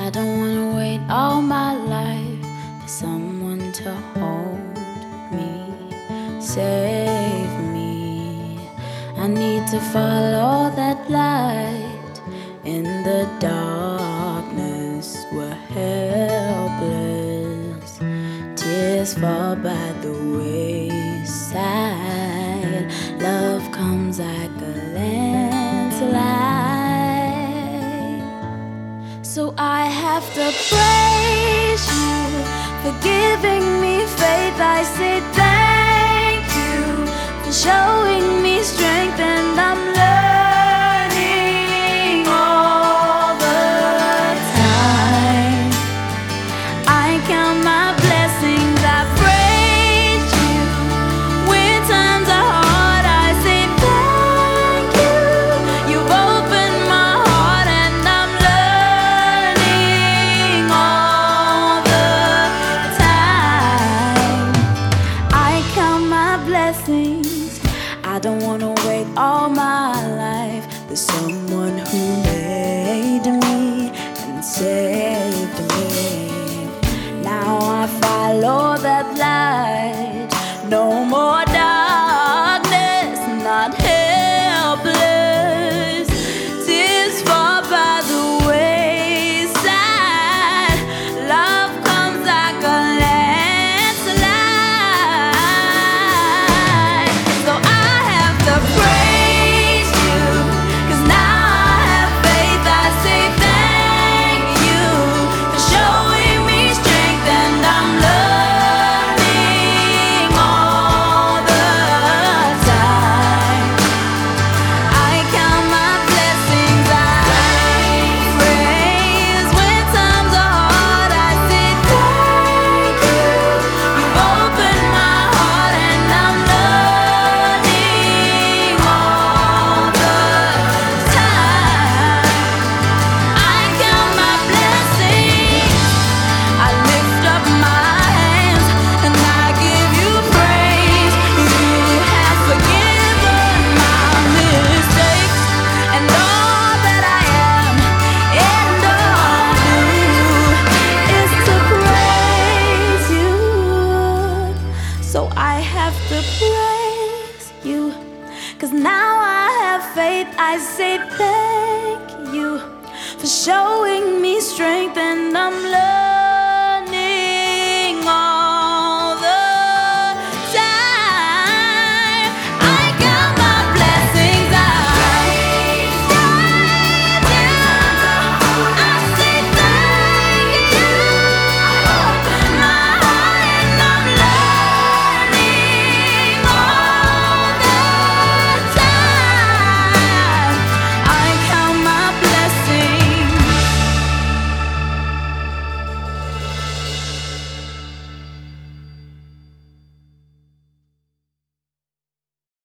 I don't wanna wait all my life for someone to hold me, save me. I need to follow that light. In the darkness, we're helpless. Tears fall by the wayside. Love comes like a landslide. So I have to praise you for giving me faith. I say thank you for showing me strength, and I'm learning all the time. I count my blessings, I praise you. When times are hard, I say thank you. You've opened my heart, and I'm learning all the time. I count my blessings. I don't wanna wait all my life. There's someone who made me and saved me. Now I follow that light. No more darkness, not helpless. Tears fall by the wayside. Love comes like a landslide. So I have to praise you, 'cause now I have faith. I say thank you for showing me strength, and I'm learning all the time. I count my blessings, I praise. When times are hard, I say thank you. You've opened my heart, and I'm learning all the time. I count my blessings, I lift up my hands, and I give you praise. You have forgiven my mistakes, and all that I am and all do is to praise you. So I have to praise you, 'cause now I have faith. I say thank you for showing me strength, and I'm loved.